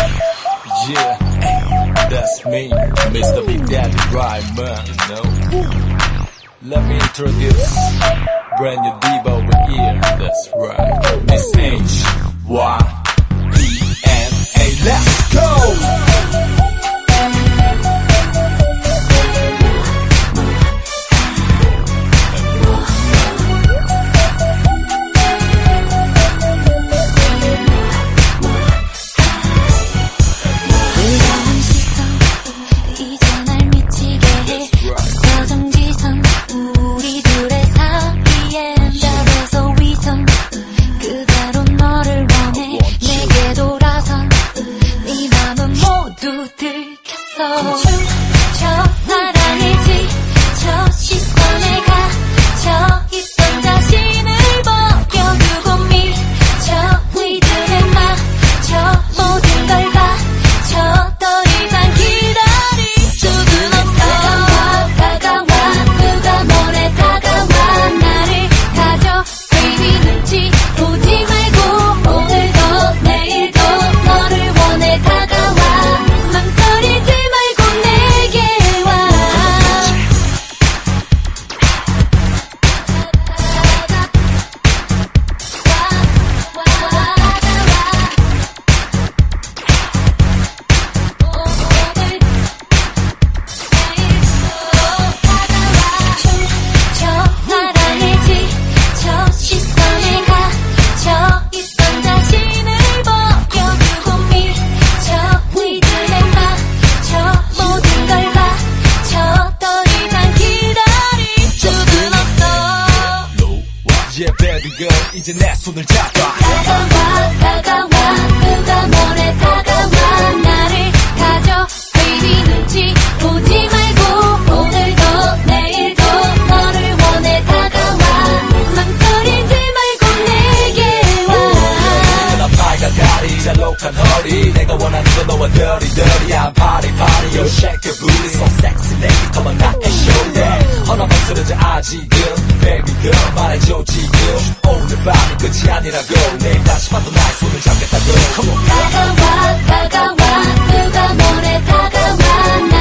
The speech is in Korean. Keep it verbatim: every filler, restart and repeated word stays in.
Yeah, that's me, Mister Big Daddy Rhymer, you know. Let me introduce brand new diva over here. That's right, Miss H Y E N A. Let's go! 춤춰 사랑에 지쳐 시선에 갇혀 있던 자신을 버려두고 미쳐 리듬에 맞춰 모든 걸 바쳐 더 이상 기다릴 수는 없어. 다가와 다가와 누가 뭐래 다가와 나를 가져 baby 눈치 보지 말고 오늘도 내일도 너를 원해 다가와 망설이지 Yeah, baby girl, 이제 내 손을 잡아. 다가와, 다가와, 누가 뭐래 다가와 나를 가져, baby 눈치 보지 말고 오늘도 내일도 너를 원해 다가와 망설이지 말고 내게 와. 난 빨간 다리, 잘록한 허리 내가 원하는 건 너와 dirty dirty I'm party party, you shake your booty so sexy lady, come on now and show that 하나만 쓰러져 아직은 baby girl 말해줘 지금 오늘 밤이 끝이 아니라고 내일 다시 봐도 나의 손을 잡겠다고 Come on. 다가와 다가와 누가 뭐래 다가와